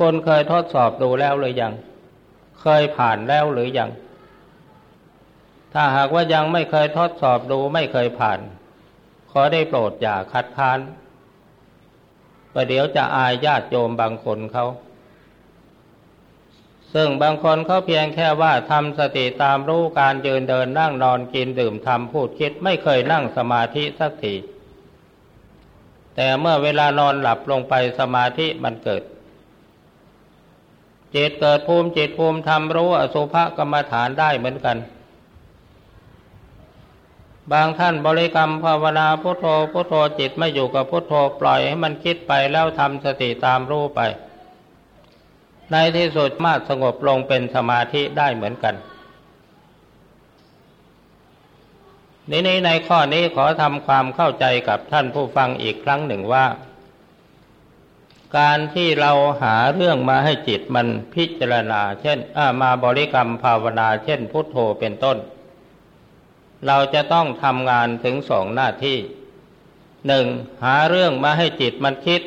คุณเคยทดสอบดูแล้วหรือยังเคยผ่านแล้วหรือยังถ้าหากว่ายังไม่เคยทดสอบดูไม่เคยผ่านขอได้โปรดอย่าคัดค้านประเดี๋ยวจะอายญาติโยมบางคนเขาซึ่งบางคนเขาเพียงแค่ว่าทำสติตามรู้การยืนเดินนั่งนอนกินดื่มทำพูดคิดไม่เคยนั่งสมาธิสักทีแต่เมื่อเวลานอนหลับลงไปสมาธิมันเกิดจิตเกิดภูมิจิตภูมิธรรมรู้อสุภกรรมฐานได้เหมือนกันบางท่านบริกรรมภาวนาพุทโธพุทโธจิตไม่อยู่กับพุทโธปล่อยให้มันคิดไปแล้วทำสติตามรู้ไปในที่สุดสามารถสงบลงเป็นสมาธิได้เหมือนกันนี้ในข้อนี้ขอทำความเข้าใจกับท่านผู้ฟังอีกครั้งหนึ่งว่าการที่เราหาเรื่องมาให้จิตมันพิจารณาเช่นมาบริกรรมภาวนาเช่นพุทโธเป็นต้นเราจะต้องทำงานถึง2หน้าที่1หาเรื่องมาให้จิตมันคิด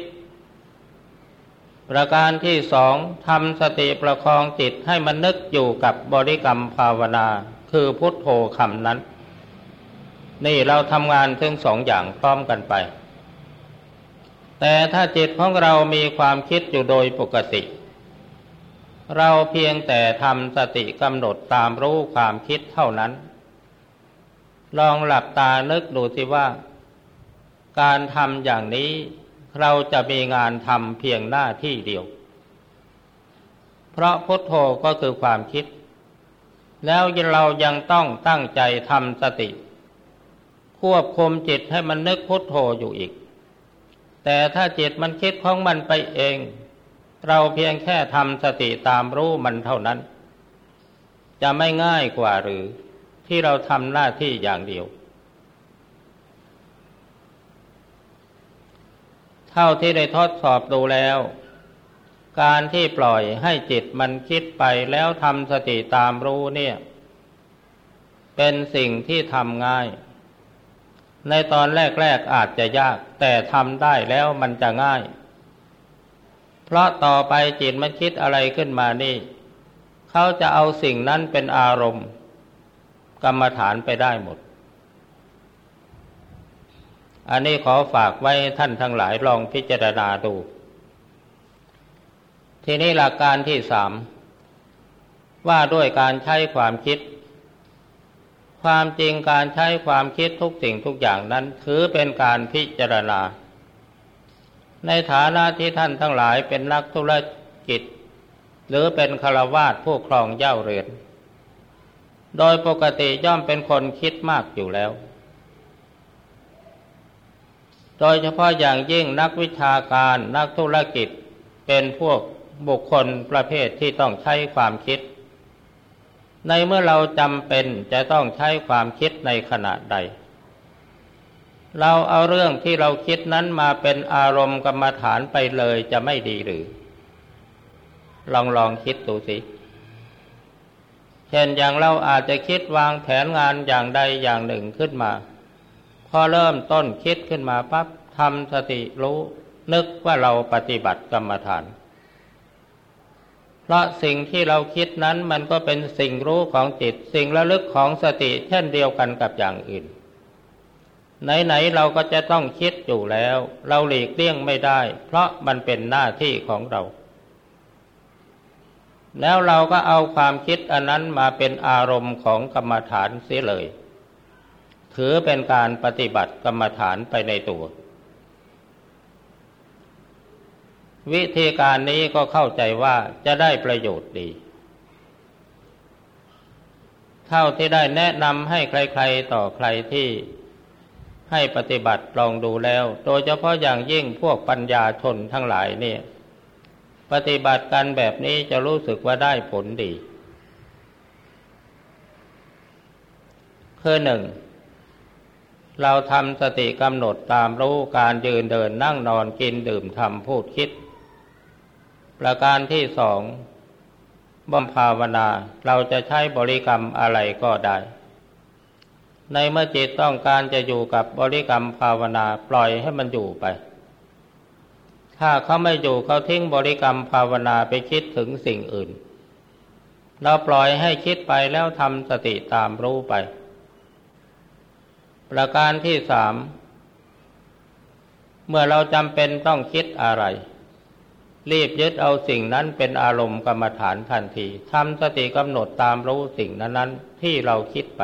ประการที่2ทำสติประคองจิตให้มันนึกอยู่กับบริกรรมภาวนาคือพุทโธคำนั้นนี่เราทำงานถึง2อย่างพร้อมกันไปแต่ถ้าจิตของเรามีความคิดอยู่โดยปกติเราเพียงแต่ทำสติกำหนดตามรู้ความคิดเท่านั้นลองหลับตานึกดูสิว่าการทำอย่างนี้เราจะมีงานทำเพียงหน้าที่เดียวเพราะพุทโธก็คือความคิดแล้วเรายังต้องตั้งใจทำสติควบคุมจิตให้มันนึกพุทโธอยู่อีกแต่ถ้าจิตมันคิดของมันไปเองเราเพียงแค่ทำสติตามรู้มันเท่านั้นจะไม่ง่ายกว่าหรือที่เราทำหน้าที่อย่างเดียวเท่าที่ได้ทดสอบดูแล้วการที่ปล่อยให้จิตมันคิดไปแล้วทำสติตามรู้เนี่ยเป็นสิ่งที่ทำง่ายในตอนแรกๆอาจจะยากแต่ทำได้แล้วมันจะง่ายเพราะต่อไปจิตมันคิดอะไรขึ้นมานี่เขาจะเอาสิ่งนั้นเป็นอารมณ์กรรมฐานไปได้หมดอันนี้ขอฝากไว้ท่านทั้งหลายลองพิจารณาดูทีนี้หลักการที่3ว่าด้วยการใช้ความคิดความจริงการใช้ความคิดทุกสิ่งทุกอย่างนั้นถือเป็นการพิจารณาในฐานะที่ท่านทั้งหลายเป็นนักธุรกิจหรือเป็นฆราวาสผู้ครองเหย้าเรือนโดยปกติย่อมเป็นคนคิดมากอยู่แล้วโดยเฉพาะอย่างยิ่งนักวิชาการนักธุรกิจเป็นพวกบุคคลประเภทที่ต้องใช้ความคิดในเมื่อเราจำเป็นจะต้องใช้ความคิดในขณะใดเราเอาเรื่องที่เราคิดนั้นมาเป็นอารมณ์กรรมฐานไปเลยจะไม่ดีหรือลองคิดดูสิเช่นอย่างเราอาจจะคิดวางแผนงานอย่างใดอย่างหนึ่งขึ้นมาพอเริ่มต้นคิดขึ้นมาปั๊บทำสติรู้นึกว่าเราปฏิบัติกรรมฐานเพราะสิ่งที่เราคิดนั้นมันก็เป็นสิ่งรู้ของจิตสิ่งระลึกของสติเช่นเดียวกันกับอย่างอื่นไหนๆเราก็จะต้องคิดอยู่แล้วเราหลีกเลี่ยงไม่ได้เพราะมันเป็นหน้าที่ของเราแล้วเราก็เอาความคิดอันนั้นมาเป็นอารมณ์ของกรรมฐานเสียเลยถือเป็นการปฏิบัติกรรมฐานไปในตัววิธีการนี้ก็เข้าใจว่าจะได้ประโยชน์ดีเท่าที่ได้แนะนำให้ใครๆต่อใครที่ให้ปฏิบัติลองดูแล้วโดยเฉพาะอย่างยิ่งพวกปัญญาชนทั้งหลายเนี่ยปฏิบัติกันแบบนี้จะรู้สึกว่าได้ผลดีคือ1เราทำสติกำหนดตามรู้การยืนเดินนั่งนอนกินดื่มทำพูดคิดประการที่2บำเพ็ญภาวนาเราจะใช้บริกรรมอะไรก็ได้ในเมื่อจิตต้องการจะอยู่กับบริกรรมภาวนาปล่อยให้มันอยู่ไปถ้าเขาไม่อยู่เขาทิ้งบริกรรมภาวนาไปคิดถึงสิ่งอื่นเราปล่อยให้คิดไปแล้วทำสติตามรู้ไปประการที่สามเมื่อเราจำเป็นต้องคิดอะไรรีบยึดเอาสิ่งนั้นเป็นอารมณ์กรรมฐานทันทีทำสติกำหนดตามรู้สิ่งนั้นๆที่เราคิดไป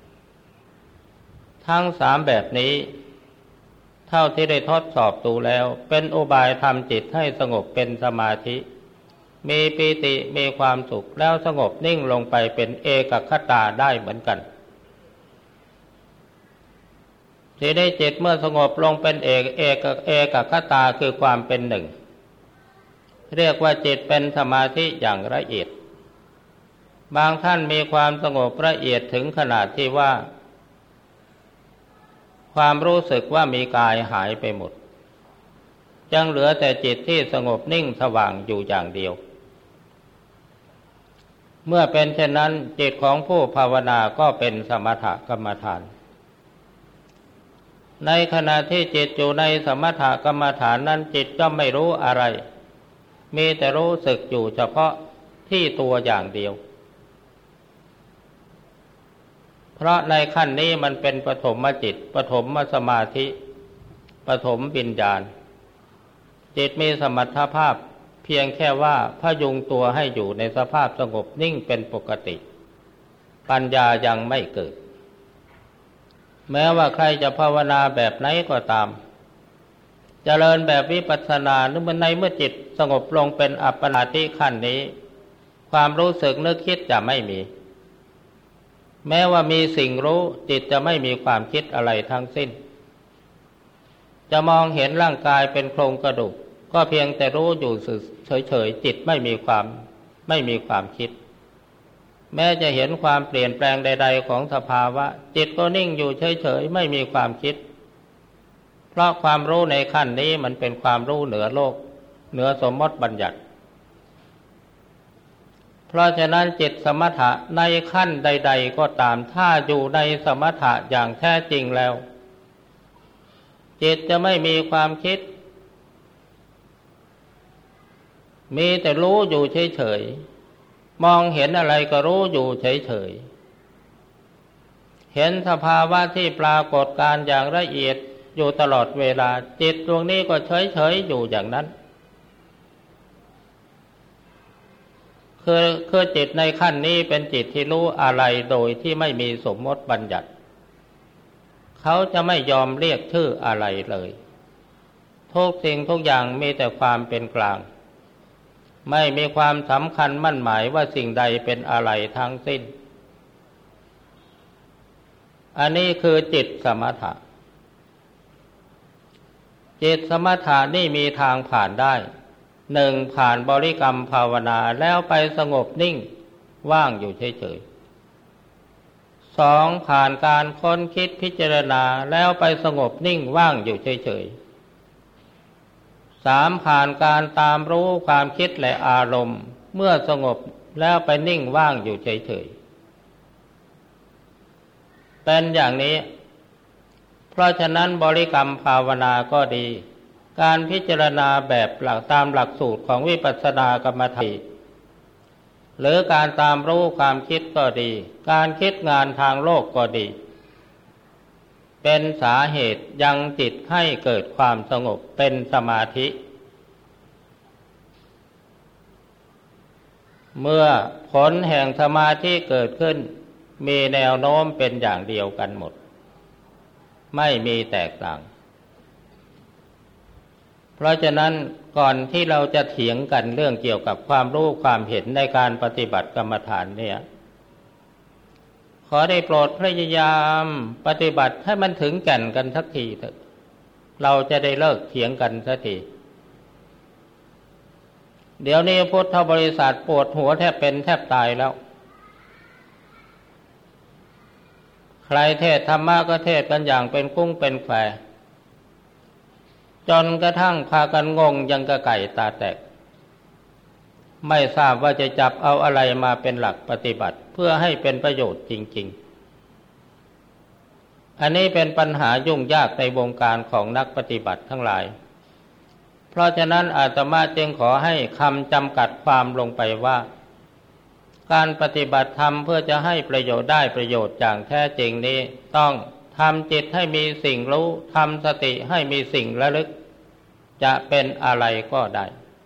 ทั้งสามแบบนี้เท่าที่ได้ทดสอบดูแล้วเป็นอุบายทำจิตให้สงบเป็นสมาธิมีปีติมีความสุขแล้วสงบนิ่งลงไปเป็นเอกคตาได้เหมือนกันที่ได้จิตเมื่อสงบลงเป็นเอกคตาคือความเป็นหนึ่งเรียกว่าจิตเป็นสมาธิอย่างละเอียดบางท่านมีความสงบละเอียดถึงขนาดที่ว่าความรู้สึกว่ามีกายหายไปหมดยังเหลือแต่จิตที่สงบนิ่งสว่างอยู่อย่างเดียวเมื่อเป็นเช่นนั้นจิตของผู้ภาวนาก็เป็นสมถกรรมฐานในขณะที่จิตอยู่ในสมถกรรมฐานนั้นจิตก็ไม่รู้อะไรมีแต่รู้สึกอยู่เฉพาะที่ตัวอย่างเดียวเพราะในขั้นนี้มันเป็นปฐมจิตปฐมสมาธิปฐมวิญญาณจิตมีสมรรถภาพเพียงแค่ว่าพยุงตัวให้อยู่ในสภาพสงบนิ่งเป็นปกติปัญญายังไม่เกิดแม้ว่าใครจะภาวนาแบบไหนก็ตามเจริญแบบวิปัสสนาเมื่อจิตสงบลงเป็นอัปปนาติขั้นนี้ความรู้สึกนึกคิดจะไม่มีแม้ว่ามีสิ่งรู้จิตจะไม่มีความคิดอะไรทั้งสิ้นจะมองเห็นร่างกายเป็นโครงกระดูกก็เพียงแต่รู้อยู่เฉยๆจิตไม่มีความคิดแม้จะเห็นความเปลี่ยนแปลงใดๆของสภาวะจิตก็นิ่งอยู่เฉยๆไม่มีความคิดเพราะความรู้ในขั้นนี้มันเป็นความรู้เหนือโลกเหนือสมมติบัญญัติเพราะฉะนั้นจิตสมถะในขั้นใดๆก็ตามถ้าอยู่ในสมถะอย่างแท้จริงแล้วจิตจะไม่มีความคิดมีแต่รู้อยู่เฉยๆมองเห็นอะไรก็รู้อยู่เฉยๆเห็นสภาวะที่ปรากฏการอย่างละเอียดอยู่ตลอดเวลาจิตดวงนี้ก็เฉยๆอยู่อย่างนั้นคือจิตในขั้นนี้เป็นจิตที่รู้อะไรโดยที่ไม่มีสมมติบัญญัติเขาจะไม่ยอมเรียกชื่ออะไรเลยทุกสิ่งทุกอย่างมีแต่ความเป็นกลางไม่มีความสำคัญมั่นหมายว่าสิ่งใดเป็นอะไรทั้งสิ้นอันนี้คือจิตสมถะจิตสมถะนี่มีทางผ่านได้หนึ่งผ่านบริกรรมภาวนาแล้วไปสงบนิ่งว่างอยู่เฉยๆสองผ่านการค้นคิดพิจารณาแล้วไปสงบนิ่งว่างอยู่เฉยๆสามผ่านการตามรู้ความคิดและอารมณ์เมื่อสงบแล้วไปนิ่งว่างอยู่เฉยๆเป็นอย่างนี้เพราะฉะนั้นบริกรรมภาวนาก็ดีการพิจารณาแบบหลักตามหลักสูตรของวิปัสสนากรรมฐานหรือการตามรู้ความคิดก็ดีการคิดงานทางโลกก็ดีเป็นสาเหตุยังจิตให้เกิดความสงบเป็นสมาธิเมื่อผลแห่งสมาธิเกิดขึ้นมีแนวโน้มเป็นอย่างเดียวกันหมดไม่มีแตกต่างเพราะฉะนั้นก่อนที่เราจะเถียงกันเรื่องเกี่ยวกับความรู้ความเห็นในการปฏิบัติกรรมฐานเนี่ยขอได้โปรดพยายามปฏิบัติให้มันถึงแก่นกันสักทีเถอะเราจะได้เลิกเถียงกันสักทีเดี๋ยวนี้พุทธบริษัทปวดหัวแทบเป็นแทบตายแล้วใครเทศธรรมะก็เทศกันอย่างเป็นกุ้งเป็นแควจนกระทั่งพากันงงยังกระไก่ตาแตกไม่ทราบว่าจะจับเอาอะไรมาเป็นหลักปฏิบัติเพื่อให้เป็นประโยชน์จริงๆอันนี้เป็นปัญหายุ่งยากในวงการของนักปฏิบัติทั้งหลายเพราะฉะนั้นอาตมาจึงขอให้คำจำกัดความลงไปว่าการปฏิบัติธรรมเพื่อจะให้ประโยชน์ได้ประโยชน์อย่างแท้จริงนี้ต้องทำจิตให้มีสิ่งรู้ทำสติให้มีสิ่งระลึกจะเป็นอะไรก็ได้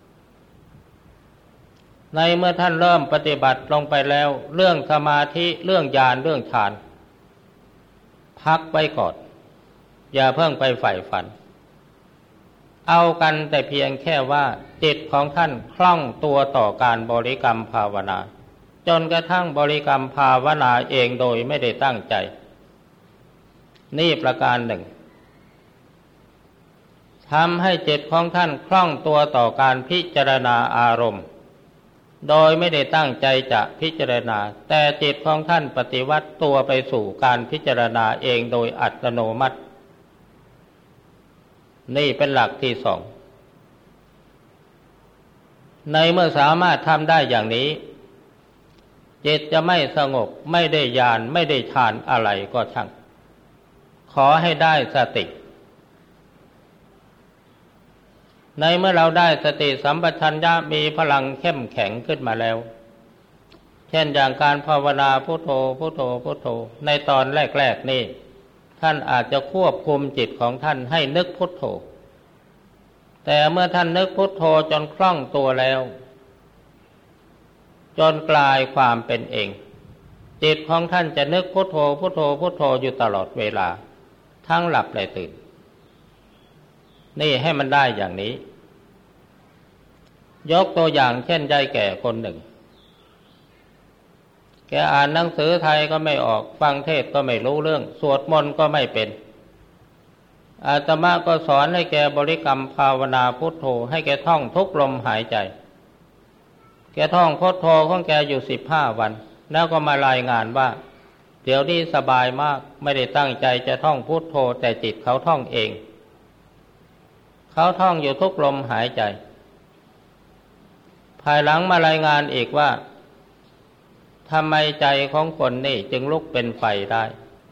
ในเมื่อท่านเริ่มปฏิบัติลงไปแล้วเรื่องสมาธิเรื่องญาณเรื่องฌานพักไว้ก่อนอย่าเพิ่งไปใฝ่ฝันเอากันแต่เพียงแค่ว่าจิตของท่านคล่องตัวต่อการบริกรรมภาวนาจนกระทั่งบริกรรมภาวนาเองโดยไม่ได้ตั้งใจนี่ประการหนึ่งทำให้จิตของท่านคล่องตัวต่อการพิจารณาอารมณ์โดยไม่ได้ตั้งใจจะพิจารณาแต่จิตของท่านปฏิวัติตัวไปสู่การพิจารณาเองโดยอัตโนมัตินี่เป็นหลักที่สองในเมื่อสามารถทำได้อย่างนี้จิตจะไม่สงบไม่ได้ญาณไม่ได้ฌานอะไรก็ช่างขอให้ได้สติในเมื่อเราได้สติสัมปชัญญะมีพลังเข้มแข็งขึ้นมาแล้วเช่นอย่างการภาวนาพุทโธพุทโธพุทโธในตอนแรกๆนี่ท่านอาจจะควบคุมจิตของท่านให้นึกพุทโธแต่เมื่อท่านนึกพุทโธจนคล่องตัวแล้วจนกลายความเป็นเองจิตของท่านจะนึกพุทโธพุทโธพุทโธอยู่ตลอดเวลาทั้งหลับและตื่นนี่ให้มันได้อย่างนี้ยกตัวอย่างเช่นยายแก่คนหนึ่งแกอ่านหนังสือไทยก็ไม่ออกฟังเทศน์ก็ไม่รู้เรื่องสวดมนต์ก็ไม่เป็นอาตมาก็สอนให้แกบริกรรมภาวนาพุทโธให้แกท่องทุกลมหายใจแกท่องพุทโธของแกอยู่15 วันแล้วก็มารายงานว่าเดี๋ยวนี้สบายมากไม่ได้ตั้งใจจะท่องพุทโธแต่จิตเขาท่องเองเขาท่องอยู่ทุกลมหายใจภายหลังมารายงานอีกว่าทำไมใจของคนนี่จึงลุกเป็นไฟได้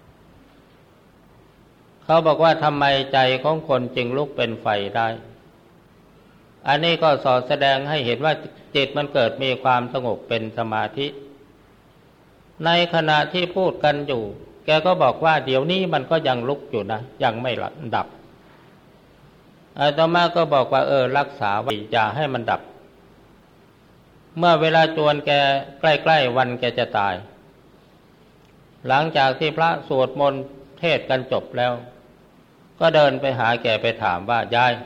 เขาบอกว่าทำไมใจของคนจึงลุกเป็นไฟได้อันนี้ก็สอดแสดงให้เห็นว่าจิตมันเกิดมีความสงบเป็นสมาธิในขณะที่พูดกันอยู่แกก็บอกว่าเดี๋ยวนี้มันก็ยังลุกอยู่นะยังไม่ดับอาตมาก็บอกว่ารักษาไว้อย่าให้มันดับเมื่อเวลาจวนแกใกล้ๆวันแกจะตายหลังจากที่พระสวดมนต์เทศน์กันจบแล้วก็เดินไปหาแกไปถามว่ายาย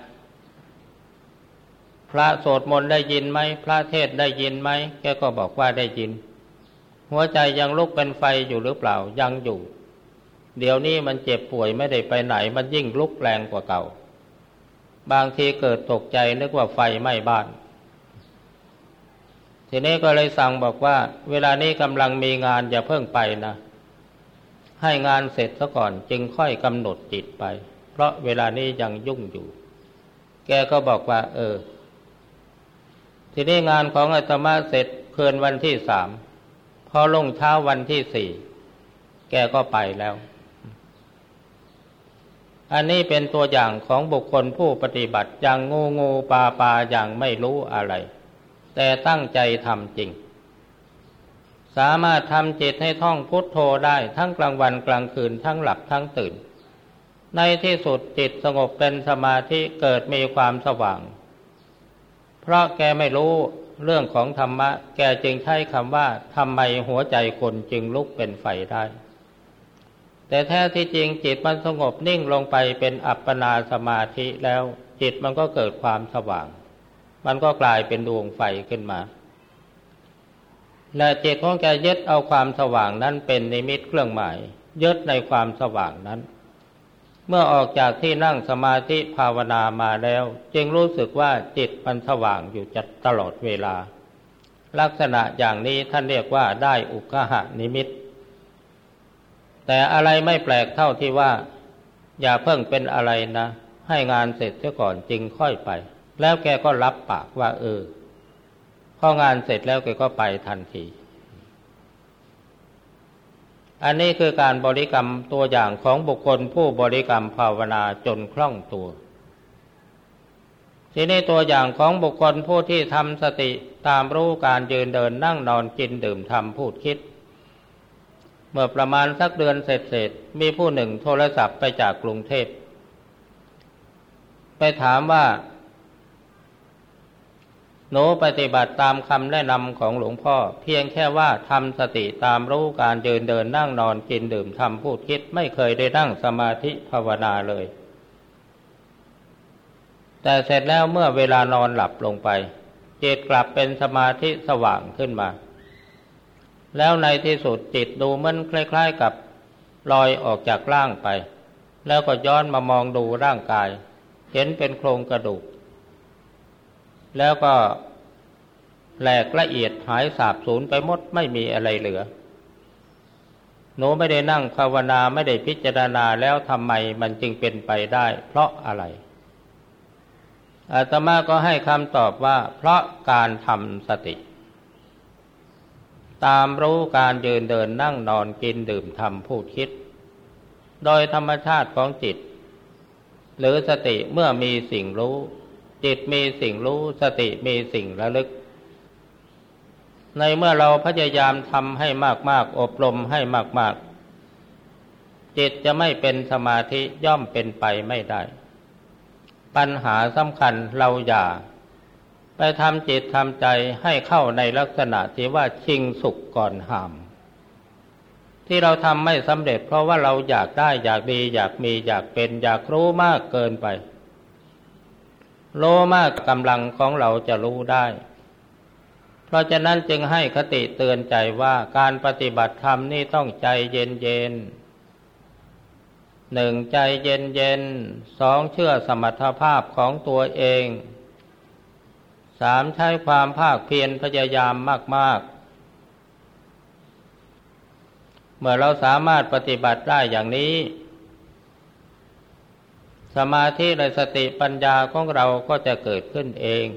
พระสวดมนต์ได้ยินไหมพระเทศน์ได้ยินไหมแกก็บอกว่าได้ยินหัวใจยังลุกเป็นไฟอยู่หรือเปล่ายังอยู่เดี๋ยวนี้มันเจ็บป่วยไม่ได้ไปไหนมันยิ่งลุกแรงกว่าเก่าบางทีเกิดตกใจนึกว่าไฟไหม้บ้านทีนี้ก็เลยสั่งบอกว่าเวลานี้กำลังมีงานอย่าเพิ่งไปนะให้งานเสร็จซะก่อนจึงค่อยกำหนดจิตไปเพราะเวลานี้ยังยุ่งอยู่แกก็บอกว่าทีนี้งานของอาตมาเสร็จคืนวันที่3พอรุ่งเช้าวันที่4แกก็ไปแล้วอันนี้เป็นตัวอย่างของบุคคลผู้ปฏิบัติอย่างงูปลาอย่างไม่รู้อะไรแต่ตั้งใจทำจริงสามารถทำจิตให้ท่องพุทโธได้ทั้งกลางวันกลางคืนทั้งหลับทั้งตื่นในที่สุดจิตสงบเป็นสมาธิเกิดมีความสว่างเพราะแกไม่รู้เรื่องของธรรมะแกจึงใช้คำว่าทำไมหัวใจคนจึงลุกเป็นไฟได้แต่แท้ที่จริงจิตมันสงบนิ่งลงไปเป็นอัปปนาสมาธิแล้วจิตมันก็เกิดความสว่างมันก็กลายเป็นดวงไฟขึ้นมาและจิตของแกยึดเอาความสว่างนั้นเป็นนิมิตเครื่องหมายยึดในความสว่างนั้นเมื่อออกจากที่นั่งสมาธิภาวนามาแล้วจึงรู้สึกว่าจิตมันสว่างอยู่จัดตลอดเวลาลักษณะอย่างนี้ท่านเรียกว่าได้อุคหนิมิตแต่อะไรไม่แปลกเท่าที่ว่าอย่าเพิ่งเป็นอะไรนะให้งานเสร็จเสียก่อนจึงค่อยไปแล้วแกก็รับปากว่าพองานเสร็จแล้วแกก็ไปทันทีอันนี้คือการบริกรรมตัวอย่างของบุคคลผู้บริกรรมภาวนาจนคล่องตัวทีนี้ตัวอย่างของบุคคลผู้ที่ทำสติตามรู้การยืนเดินนั่งนอนกินดื่มทำพูดคิดเมื่อประมาณสักเดือนเศษๆมีผู้หนึ่งโทรศัพท์ไปจากกรุงเทพไปถามว่าหนูปฏิบัติตามคำแนะนำของหลวงพ่อเพียงแค่ว่าทำสติตามรู้การยืนเดินนั่งนอนกินดื่มทำพูดคิดไม่เคยได้นั่งสมาธิภาวนาเลยแต่เสร็จแล้วเมื่อเวลานอนหลับลงไปจิตกลับเป็นสมาธิสว่างขึ้นมาแล้วในที่สุดจิตดูมันคล้ายๆกับลอยออกจากร่างไปแล้วก็ย้อนมามองดูร่างกายเห็นเป็นโครงกระดูกแล้วก็แหลกละเอียดหายสาบสูญไปหมดไม่มีอะไรเหลือหนูไม่ได้นั่งภาวนาไม่ได้พิจารณาแล้วทำไมมันจึงเป็นไปได้เพราะอะไรอาตมาก็ให้คำตอบว่าเพราะการทำสติตามรู้การยืนเดินนั่งนอนกินดื่มทำพูดคิดโดยธรรมชาติของจิตหรือสติเมื่อมีสิ่งรู้จิตมีสิ่งรู้สติมีสิ่งระลึกในเมื่อเราพยายามทำให้มากๆอบรมให้มากๆจิตจะไม่เป็นสมาธิย่อมเป็นไปไม่ได้ปัญหาสำคัญเราอย่าไปทำจิตทำใจให้เข้าในลักษณะที่ว่าชิงสุขก่อนห้ามที่เราทำไม่สำเร็จเพราะว่าเราอยากได้อยากดีอยากมีอยากเป็นอยากรู้มากเกินไปรู้มากกำลังของเราจะรู้ได้เพราะฉะนั้นจึงให้คติเตือนใจว่าการปฏิบัติธรรมนี่ต้องใจเย็นๆ 1. ใจเย็นๆ 2. เชื่อสมรรถภาพของตัวเอง 3. ใช้ความภาคเพียรพยายามมากๆเมื่อเราสามารถปฏิบัติได้อย่างนี้สมาธิและสติปัญญาของเราก็จะเกิดขึ้นเอง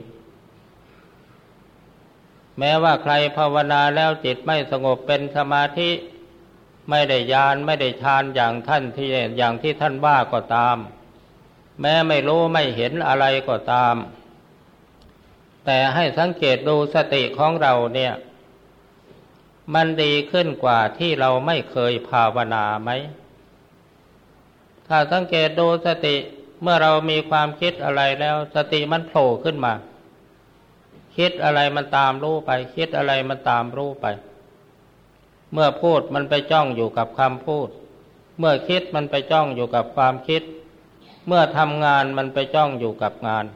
แม้ว่าใครภาวนาแล้วจิตไม่สงบเป็นสมาธิไม่ได้ญาณไม่ได้ฌานอย่างที่ท่านว่าก็ตามแม้ไม่รู้ไม่เห็นอะไรก็ตามแต่ให้สังเกตดูสติของเราเนี่ยมันดีขึ้นกว่าที่เราไม่เคยภาวนาไหมถ้าสังเกตดูสติเมื่อเรามีความคิดอะไรแล้วสติมันโผล่ขึ้นมาคิดอะไรมันตามรู้ไปคิดอะไรมันตามรู้ไปเมื่อพูดมันไปจ้องอยู่กับคำพูดเมื่อคิดมันไปจ้องอยู่กับความคิดเมื่อทำงานมันไปจ้องอยู่กับงาน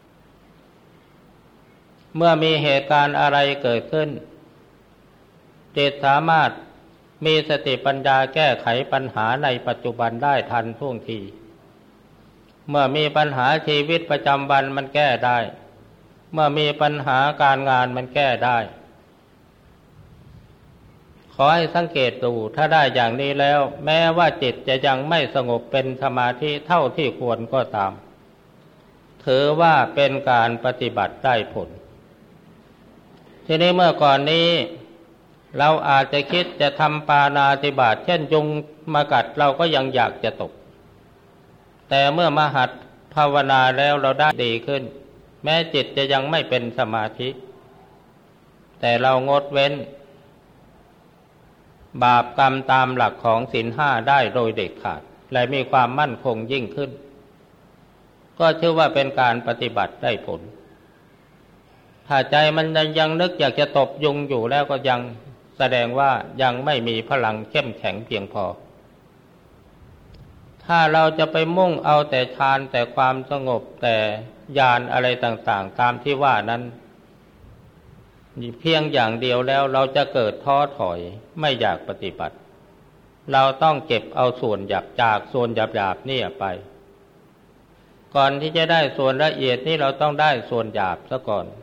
เมื่อมีเหตุการณ์อะไรเกิดขึ้นจิตสามารถมีสติปัญญาแก้ไขปัญหาในปัจจุบันได้ทันท่วงทีเมื่อมีปัญหาชีวิตประจำวันมันแก้ได้เมื่อมีปัญหาการงานมันแก้ได้ขอให้สังเกตดูถ้าได้อย่างนี้แล้วแม้ว่าจิตจะยังไม่สงบเป็นสมาธิเท่าที่ควรก็ตามถือว่าเป็นการปฏิบัติได้ผลทีนี้เมื่อก่อนนี้เราอาจจะคิดจะทำปาณาติบาตเช่นยุงมากัดเราก็ยังอยากจะตกแต่เมื่อมาหัดภาวนาแล้วเราได้ดีขึ้นแม้จิตจะยังไม่เป็นสมาธิแต่เรางดเว้นบาปกรรมตามหลักของศีล 5ได้โดยเด็ดขาดและมีความมั่นคงยิ่งขึ้นก็ชื่อว่าเป็นการปฏิบัติได้ผลถ้าใจมันยังนึกอยากจะตบยุงอยู่แล้วก็ยังแสดงว่ายังไม่มีพลังเข้มแข็งเพียงพอถ้าเราจะไปมุ่งเอาแต่ฌานแต่ความสงบแต่ญาณอะไรต่างๆตามที่ว่านั้นเพียงอย่างเดียวแล้วเราจะเกิดท้อถอยไม่อยากปฏิบัติเราต้องเก็บเอาส่วนหยาบจากส่วนหยาบๆนี่ไปก่อนที่จะได้ส่วนละเอียดนี่เราต้องได้ส่วนหยาบซะก่อน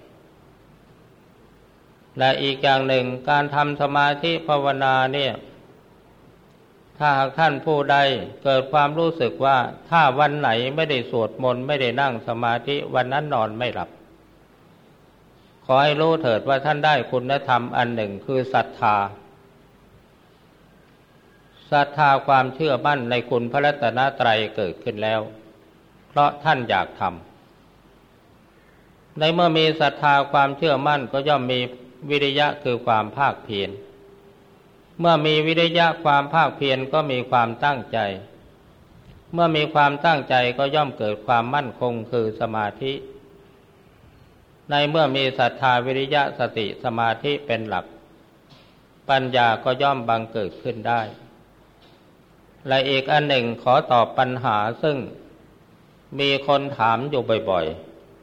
และอีกอย่างหนึ่งการทำสมาธิภาวนาเนี่ยถ้าหากท่านผู้ใดเกิดความรู้สึกว่าถ้าวันไหนไม่ได้สวดมนต์ไม่ได้นั่งสมาธิวันนั้นนอนไม่หลับขอให้รู้เถิดว่าท่านได้คุณธรรมอันหนึ่งคือศรัทธาความเชื่อมั่นในคุณพระรัตนตรัยเกิดขึ้นแล้วเพราะท่านอยากทในเมื่อมีศรัทธาความเชื่อมั่นก็ย่อมมีวิริยะคือความภาคเพียรเมื่อมีวิริยะความภาคเพียรก็มีความตั้งใจเมื่อมีความตั้งใจก็ย่อมเกิดความมั่นคงคือสมาธิในเมื่อมีศรัทธาวิริยะสติสมาธิเป็นหลักปัญญาก็ย่อมบังเกิดขึ้นได้และอีกอันหนึ่งขอตอบปัญหาซึ่งมีคนถามอยู่บ่อย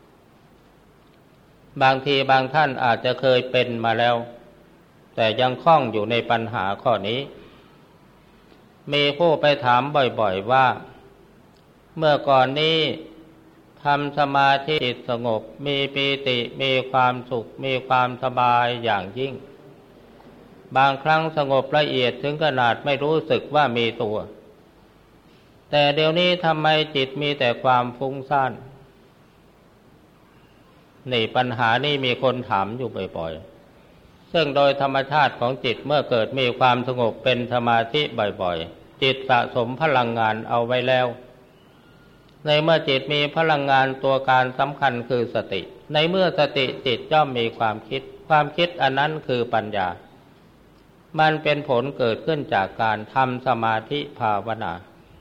ๆบางทีบางท่านอาจจะเคยเป็นมาแล้วแต่ยังคล่องอยู่ในปัญหาข้อนี้มีผู้ไปถามบ่อยๆว่าเมื่อก่อนนี้ทำสมาธิจิตสงบมีปีติมีความสุขมีความสบายอย่างยิ่งบางครั้งสงบละเอียดถึงขนาดไม่รู้สึกว่ามีตัวแต่เดี๋ยวนี้ทำไมจิตมีแต่ความฟุ้งซ่านนี่ปัญหานี้มีคนถามอยู่บ่อยๆซึ่งโดยธรรมชาติของจิตเมื่อเกิดมีความสงบเป็นสมาธิบ่อยๆจิตสะสมพลังงานเอาไว้แล้วในเมื่อจิตมีพลังงานตัวการสำคัญคือสติในเมื่อสติจิตย่อมมีความคิดอันนั้นคือปัญญามันเป็นผลเกิดขึ้นจากการทำสมาธิภาวนา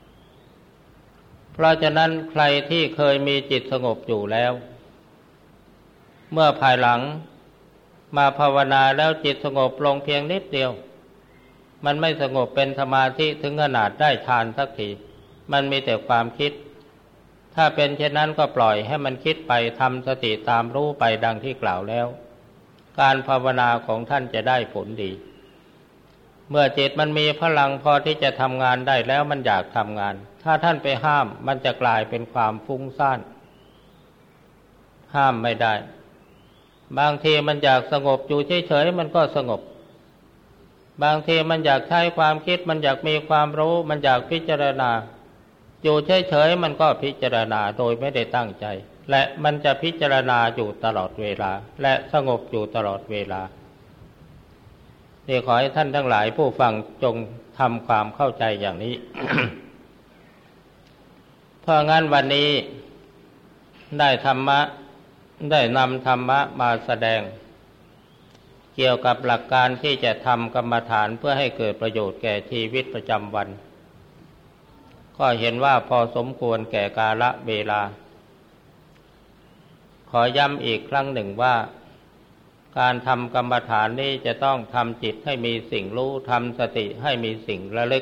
เพราะฉะนั้นใครที่เคยมีจิตสงบอยู่แล้วเมื่อภายหลังมาภาวนาแล้วจิตสงบลงเพียงนิดเดียวมันไม่สงบเป็นสมาธิถึงขนาดได้ฌานสักทีมันมีแต่ความคิดถ้าเป็นเช่นนั้นก็ปล่อยให้มันคิดไปทำสติตามรู้ไปดังที่กล่าวแล้วการภาวนาของท่านจะได้ผลดีเมื่อจิตมันมีพลังพอที่จะทำงานได้แล้วมันอยากทำงานถ้าท่านไปห้ามมันจะกลายเป็นความฟุ้งซ่านห้ามไม่ได้บางทีมันอยากสงบอยู่เฉยๆมันก็สงบบางทีมันอยากใช้ความคิดมันอยากมีความรู้มันอยากพิจารณาอยู่เฉยๆมันก็พิจารณาโดยไม่ได้ตั้งใจและมันจะพิจารณาอยู่ตลอดเวลาและสงบอยู่ตลอดเวลานี่ขอให้ท่านทั้งหลายผู้ฟังจงทำความเข้าใจอย่างนี้ เพราะงั้นวันนี้ได้นำธรรมะมาแสดงเกี่ยวกับหลักการที่จะทำกรรมฐานเพื่อให้เกิดประโยชน์แก่ชีวิตประจำวันก็เห็นว่าพอสมควรแก่กาลเวลาขอย้ำอีกครั้งหนึ่งว่าการทำกรรมฐานนี้จะต้องทำจิตให้มีสิ่งรู้ทำสติให้มีสิ่งระลึก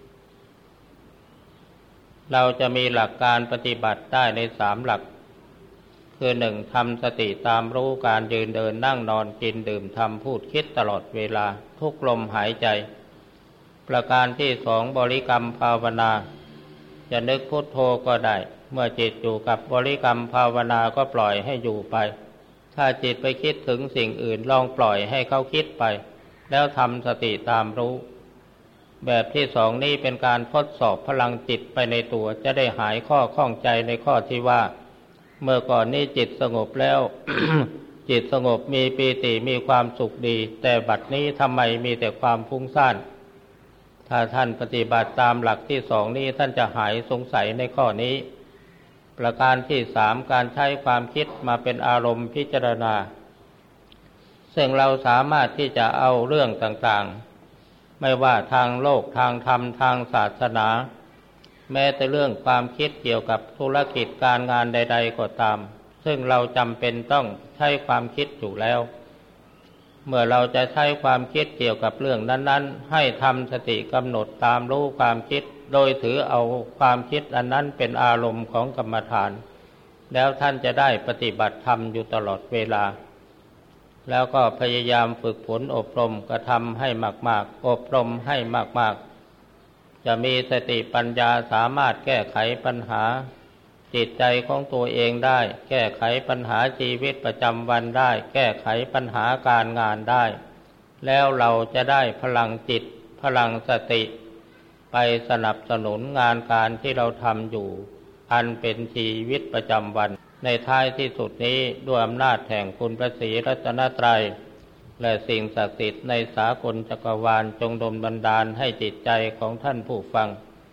เราจะมีหลักการปฏิบัติได้ใน3หลักคือ1ทำสติตามรู้การยืนเดินนั่งนอนกินดื่มทำพูดคิดตลอดเวลาทุกลมหายใจประการที่2บริกรรมภาวนาจะนึกพุทโธก็ได้เมื่อจิตอยู่กับบริกรรมภาวนาก็ปล่อยให้อยู่ไปถ้าจิตไปคิดถึงสิ่งอื่นลองปล่อยให้เขาคิดไปแล้วทำสติตามรู้แบบที่2นี้เป็นการทดสอบพลังจิตไปในตัวจะได้หายข้อข้องใจในข้อที่ว่าเมื่อก่อนนี้จิตสงบแล้ว จิตสงบมีปีติมีความสุขดีแต่บัดนี้ทำไมมีแต่ความฟุ้งซ่านถ้าท่านปฏิบัติตามหลักที่2นี้ท่านจะหายสงสัยในข้อนี้ประการที่3การใช้ความคิดมาเป็นอารมณ์พิจารณาซึ่งเราสามารถที่จะเอาเรื่องต่างๆไม่ว่าทางโลกทางธรรมทางศาสนาแม้แต่เรื่องความคิดเกี่ยวกับธุรกิจการงานใดๆก็ตามซึ่งเราจำเป็นต้องใช้ความคิดอยู่แล้วเมื่อเราจะใช้ความคิดเกี่ยวกับเรื่องนั้นๆให้ทำสติกำหนดตามรู้ความคิดโดยถือเอาความคิดอันนั้นเป็นอารมณ์ของกรรมฐานแล้วท่านจะได้ปฏิบัติธรรมอยู่ตลอดเวลาแล้วก็พยายามฝึกฝนอบรมกระทำให้มากๆอบรมให้มากๆจะมีสติปัญญาสามารถแก้ไขปัญหาจิตใจของตัวเองได้แก้ไขปัญหาชีวิตประจำวันได้แก้ไขปัญหาการงานได้แล้วเราจะได้พลังจิตพลังสติไปสนับสนุนงานการที่เราทำอยู่อันเป็นชีวิตประจำวันในท้ายที่สุดนี้ด้วยอำนาจแห่งคุณพระศรีรัตนตรัยและสิ่งศักดิ์สิทธิ์ในสากลจักรวาลจงดลบันดาลให้จิตใจของท่านผู้ฟัง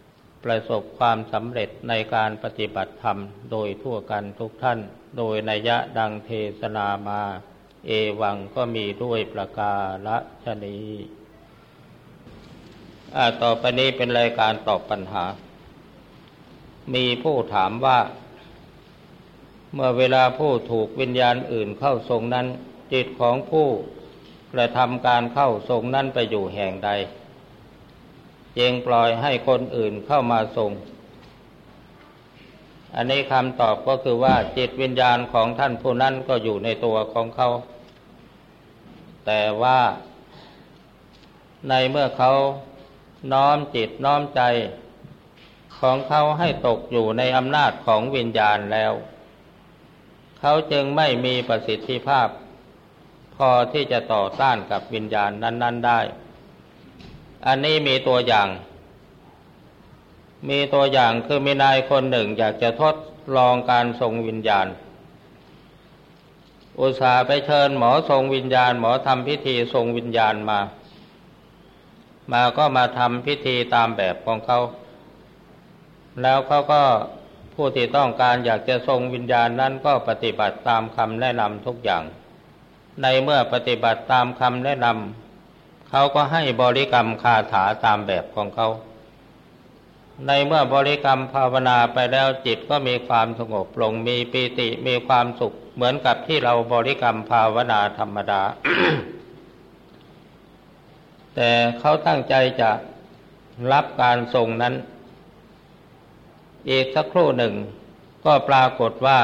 ประสบความสำเร็จในการปฏิบัติธรรมโดยทั่วกันทุกท่านโดยนัยยะดังเทศนามาเอวังก็มีด้วยประกาศนี้ต่อไปนี้เป็นรายการตอบปัญหามีผู้ถามว่าเมื่อเวลาผู้ถูกวิญญาณอื่นเข้าทรงนั้นจิตของผู้กระทำการเข้าทรงนั้นไปอยู่แห่งใดจึงปล่อยให้คนอื่นเข้ามาทรงอันนี้คำตอบก็คือว่าจิตวิญญาณของท่านผู้นั้นก็อยู่ในตัวของเขาแต่ว่าในเมื่อเขาน้อมจิตน้อมใจของเขาให้ตกอยู่ในอำนาจของวิญญาณแล้วเขาจึงไม่มีประสิทธิภาพพอที่จะต่อต้านกับวิญญาณนั้นๆได้อันนี้มีตัวอย่างคือมีนายคนหนึ่งอยากจะทดลองการทรงวิญญาณอุตส่าห์ไปเชิญหมอทรงวิญญาณหมอทำพิธีทรงวิญญาณมาก็มาทำพิธีตามแบบของเขาแล้วเขาก็ผู้ที่ต้องการอยากจะทรงวิญญาณนั้นก็ปฏิบัติตามคำแนะนำทุกอย่างในเมื่อปฏิบัติตามคำแนะนำเขาก็ให้บริกรรมคาถาตามแบบของเขาในเมื่อบริกรรมภาวนาไปแล้วจิตก็มีความสงบลงมีปีติมีความสุขเหมือนกับที่เราบริกรรมภาวนาธรรมดา แต่เขาตั้งใจจะรับการทรงนั้นอีกสักครู่หนึ่งก็ปรากฏว่า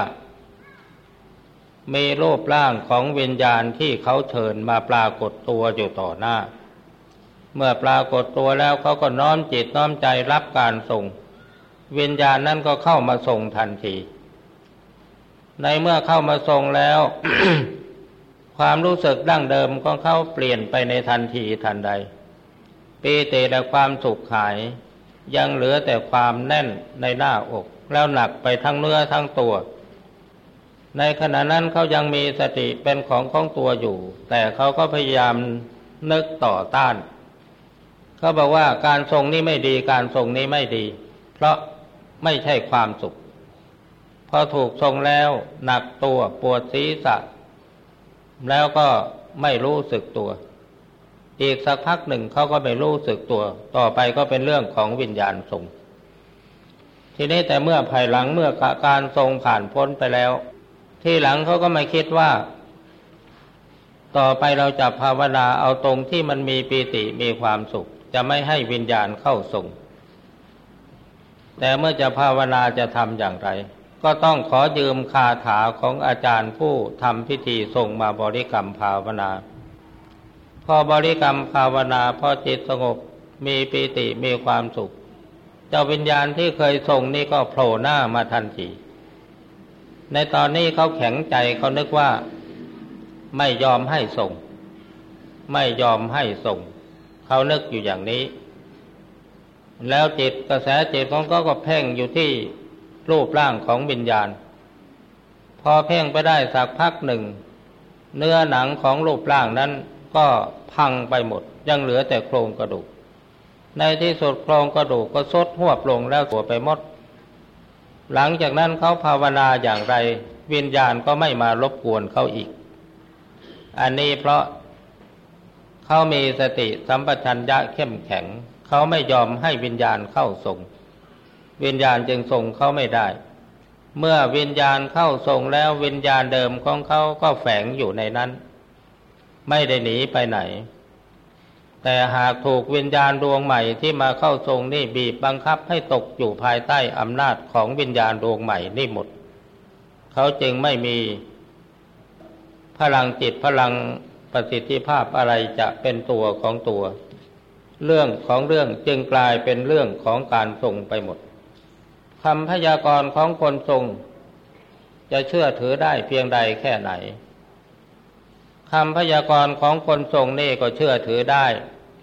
มีรูปร่างของวิญญาณที่เขาเชิญมาปรากฏตัวอยู่ต่อหน้าเมื่อปรากฏตัวแล้วเขาก็น้อมจิตน้อมใจรับการทรงวิญญาณนั้นก็เข้ามาทรงทันทีในเมื่อเข้ามาทรงแล้ว ความรู้สึกดั้งเดิมของเขาเปลี่ยนไปในทันทีทันใดปีติและความสุขหายยังเหลือแต่ความแน่นในหน้าอกแล้วหนักไปทั้งเนื้อทั้งตัวในขณะนั้นเขายังมีสติเป็นของตัวอยู่แต่เขาก็พยายามนึกต่อต้านเขาบอกว่าการทรงนี้ไม่ดีการทรงนี้ไม่ดีเพราะไม่ใช่ความสุขพอถูกทรงแล้วหนักตัวปวดศีรษะแล้วก็ไม่รู้สึกตัวอีกสักพักหนึ่งเขาก็ไม่รู้สึกตัวต่อไปก็เป็นเรื่องของวิญญาณทรงทีนี้แต่เมื่อภายหลังเมื่อการทรงผ่านพ้นไปแล้วที่หลังเขาก็ไม่คิดว่าต่อไปเราจะภาวนาเอาตรงที่มันมีปีติมีความสุขจะไม่ให้วิญญาณเข้าทรงแต่เมื่อจะภาวนาจะทำอย่างไรก็ต้องขอยืมคาถาของอาจารย์ผู้ทำพิธีทรงมาบริกรรมภาวนาพอบริกรรมภาวนาพอจิตสงบมีปีติมีความสุขเจ้าวิญญาณที่เคยทรงนี่ก็โผล่หน้ามาทันทีในตอนนี้เขาแข็งใจเขานึกว่าไม่ยอมให้ทรงไม่ยอมให้ทรงเขานึกอยู่อย่างนี้แล้วจิตกระแสจิตของเขาก็เพ่งอยู่ที่รูปร่างของวิญญาณพอเพ่งไปได้สักพักหนึ่งเนื้อหนังของรูปร่างนั้นก็พังไปหมดยังเหลือแต่โครงกระดูกในที่สุดโครงกระดูกก็ทรุดหวบลงแล้วตัวไปหมดหลังจากนั้นเขาภาวนาอย่างไรวิญญาณก็ไม่มารบกวนเขาอีกอันนี้เพราะเขามีสติสัมปชัญญะเข้มแข็งเขาไม่ยอมให้วิญญาณเข้าทรงวิญญาณจึงทรงเขาไม่ได้เมื่อวิญญาณเข้าทรงแล้ววิญญาณเดิมของเขาก็แฝงอยู่ในนั้นไม่ได้หนีไปไหนแต่หากถูกวิญญาณดวงใหม่ที่มาเข้าทรงนี่บีบบังคับให้ตกอยู่ภายใต้อำนาจของวิญญาณดวงใหม่นี่หมดเขาจึงไม่มีพลังจิตพลังประสิทธิภาพอะไรจะเป็นตัวของตัวเรื่องของเรื่องจึงกลายเป็นเรื่องของการทรงไปหมดคำพยากรณ์ของคนทรงจะเชื่อถือได้เพียงใดแค่ไหนคำพยากรณ์ของคนทรงนี่ก็เชื่อถือได้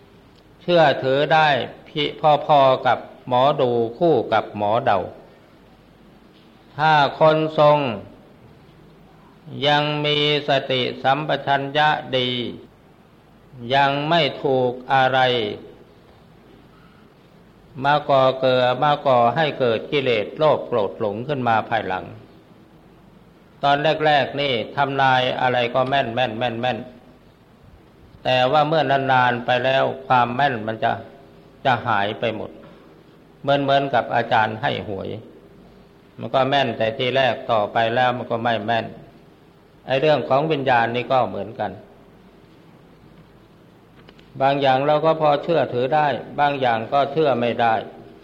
พอๆกับหมอดูคู่กับหมอเดาถ้าคนทรงยังมีสติสัมปชัญญะดียังไม่ถูกอะไรมาก่อให้เกิดกิเลสโลภโกรธหลงขึ้นมาภายหลังตอนแรกๆนี่ทำนายอะไรก็แม่นแต่ว่าเมื่อนานๆไปแล้วความแม่นมันจะหายไปหมดเหมือนกับอาจารย์ให้หวยมันก็แม่นแต่ทีแรกต่อไปแล้วมันก็ไม่แม่นไอ้เรื่องของวิญญาณนี่ก็เหมือนกันบางอย่างเราก็พอเชื่อถือได้บางอย่างก็เชื่อไม่ได้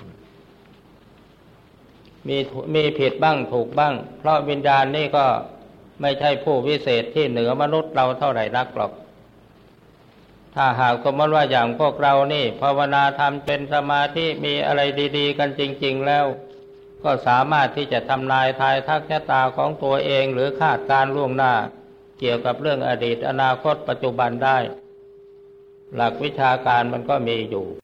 มีผิดบ้างถูกบ้างเพราะวิญญาณนี่ก็ไม่ใช่ผู้วิเศษที่เหนือมนุษย์เราเท่าไหร่นักหรอกถ้าหากสมมติว่าอย่างพวกเรานี่ภาวนาทำเป็นสมาธิมีอะไรดีๆกันจริงๆแล้วก็สามารถที่จะทำนายทายทักชะตาของตัวเองหรือคาดการณ์ล่วงหน้าเกี่ยวกับเรื่องอดีตอนาคตปัจจุบันได้หลักวิชาการมันก็มีอยู่